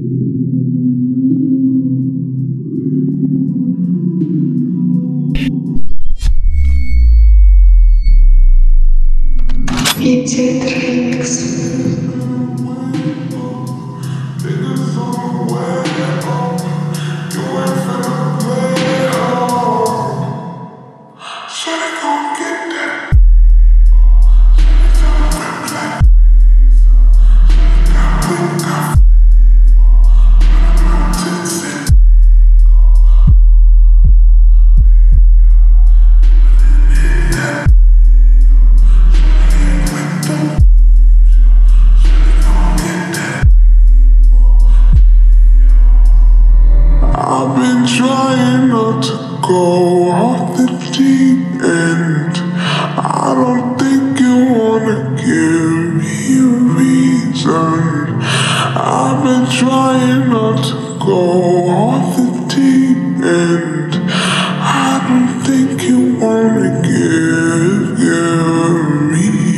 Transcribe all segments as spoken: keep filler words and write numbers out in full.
Idiot Remix. I've been trying not to go off the deep end. I don't think you wanna give me a reason. I've been trying not to go off the deep end. I don't think you wanna give, give me.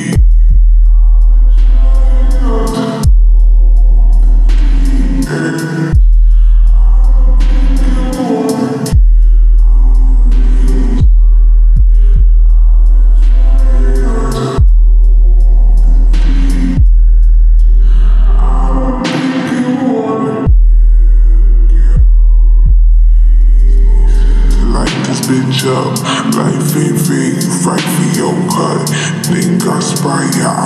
Bitch up, life ain't fair, you fight for your cut. Think I spy your